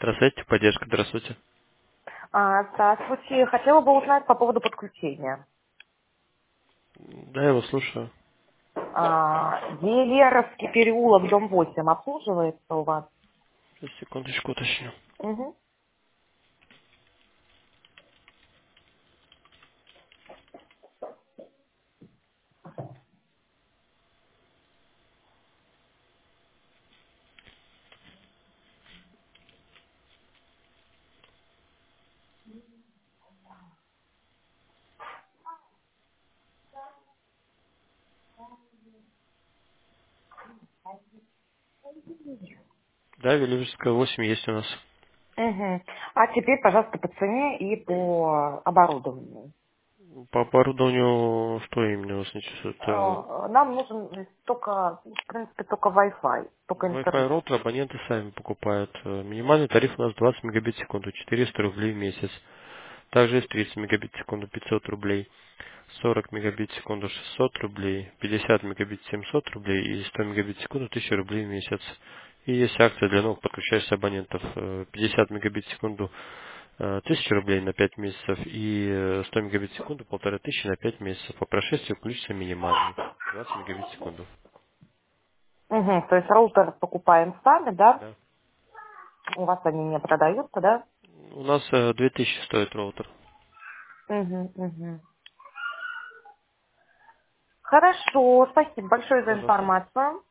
Здравствуйте, поддержка, здравствуйте. Здравствуйте. Хотела бы узнать по поводу подключения. Да, я вас слушаю. Велеровский переулок, дом 8, обслуживается у вас? Сейчас, секундочку уточню. Угу. Да, Веливерская 8 есть у нас. Угу. А теперь, пожалуйста, по цене и по оборудованию. По оборудованию, что именно вас интересует? Нам нужен только, в принципе, только Wi-Fi, только Wi-Fi интернет. роутер абоненты сами покупают. Минимальный тариф у нас 20 мегабит в секунду, 400 рублей в месяц. Также есть 30 мегабит в секунду, 500 рублей. 40 мегабит в секунду, 600 рублей. 50 мегабит, 700 рублей. И 100 мегабит в секунду, 1000 рублей в месяц. И есть акция для новых подключающихся абонентов. 50 мегабит в секунду, 1000 рублей на 5 месяцев. И 100 мегабит в секунду, 1500 на 5 месяцев. По прошествии включится минимальный. 20 мегабит в секунду. Угу. То есть роутер покупаем сами, да? Да. У вас они не продаются, да? У нас 2000 стоит роутер. Угу, угу. Хорошо, спасибо большое за Пожалуйста. информацию.